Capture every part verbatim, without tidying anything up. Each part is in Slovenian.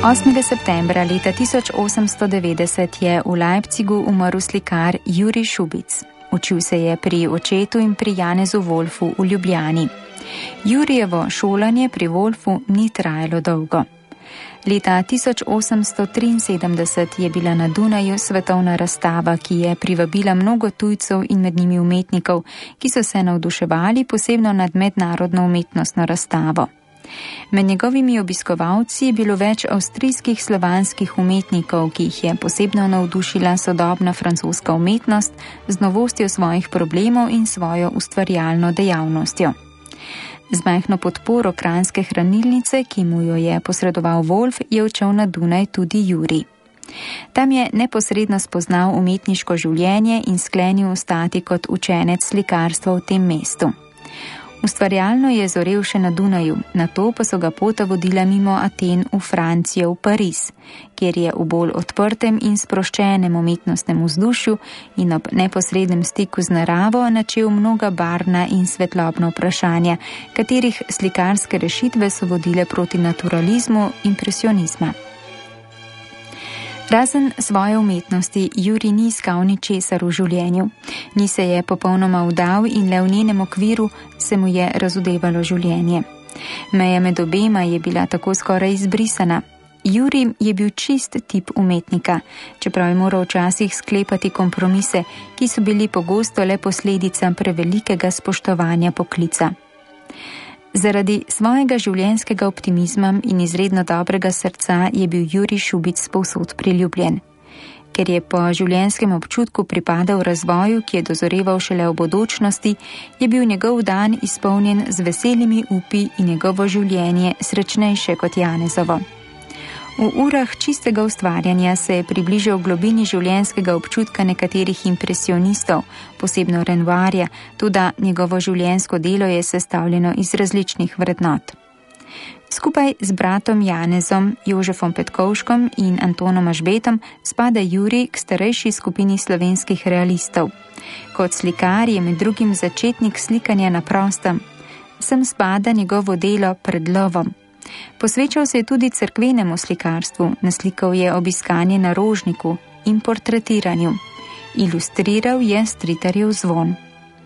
osmega septembra leta tisoč osemsto devetdeset je v Leipzigu umrl slikar Jurij Šubic. Učil se je pri očetu in pri Janezu Wolfu v Ljubljani. Jurijevo šolanje pri Wolfu ni trajalo dolgo. Leta tisoč osemsto triinsedemdeset je bila na Dunaju svetovna razstava, ki je privabila mnogo tujcev in med njimi umetnikov, ki so se navduševali posebno nad mednarodno umetnostno razstavo. Med njegovimi obiskovalci je bilo več avstrijskih slovanskih umetnikov, ki jih je posebno navdušila sodobna francoska umetnost z novostjo svojih problemov in svojo ustvarjalno dejavnostjo. Z majhno podporo kranjske hranilnice, ki mu jo je posredoval Wolf, je odšel na Dunaj tudi Jurij. Tam je neposredno spoznal umetniško življenje in sklenil ostati kot učenec slikarstva v tem mestu. Ustvarjalno je zorel še na Dunaju, nato pa so ga pota vodila mimo Aten v Francijo, v Pariz, kjer je v bolj odprtem in sproščenem umetnostnem vzdušju in ob neposrednem stiku z naravo načel mnoga barvna in svetlobna vprašanja, katerih slikarske rešitve so vodile proti naturalizmu impresionizma. Razen svoje umetnosti, Jurij ni iskal ničesar v življenju. Ni se je popolnoma vdal in le v njenem okviru se mu je razodevalo življenje. Meja med obema je bila tako skoraj izbrisana. Jurij je bil čist tip umetnika, čeprav je moral včasih sklepati kompromise, ki so bili pogosto le posledica prevelikega spoštovanja poklica. Zaradi svojega življenjskega optimizma in izredno dobrega srca je bil Jurij Šubic povsod priljubljen. Ker je po življenjskem občutku pripadal razvoju, ki je dozoreval šele v bodočnosti, je bil njegov dan izpolnjen z veselimi upi in njegovo življenje srečnejše kot Janezovo. V urah čistega ustvarjanja se je približal globini življenjskega občutka nekaterih impresionistov, posebno Renoirja, tudi njegovo življenjsko delo je sestavljeno iz različnih vrednot. Skupaj z bratom Janezom, Jožefom Petkovškom in Antonom Ažbetom spada Jurij k starejši skupini slovenskih realistov. Kot slikar je med drugim začetnik slikanja na prostem. Sem spada njegovo delo Pred lovom. Posvečal se je tudi cerkvenemu slikarstvu, naslikal je obiskanje na Rožniku in portretiranju. Ilustriral je Stritarjev Zvon.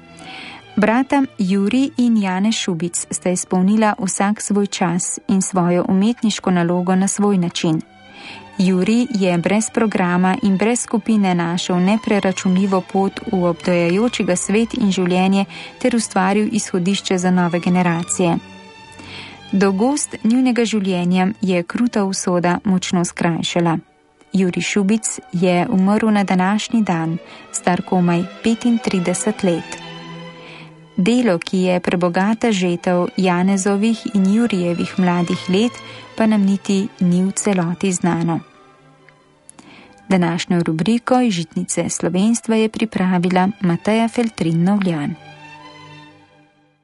Brata Jurij in Janez Šubic sta izpolnila vsak svoj čas in svojo umetniško nalogo na svoj način. Jurij je brez programa in brez skupine našel nepreračunljivo pot v obdajajočega svet in življenje ter ustvaril izhodišče za nove generacije. Dolgost njunega življenja je kruta usoda močno skrajšala. Jurij Šubic je umrl na današnji dan, star komaj petintrideset let. Delo, ki je prebogata žetev Janezovih in Jurijevih mladih let, pa nam niti ni v celoti znano. Današnjo rubriko iz Žitnice slovenstva je pripravila Mateja Feltrin Novljan.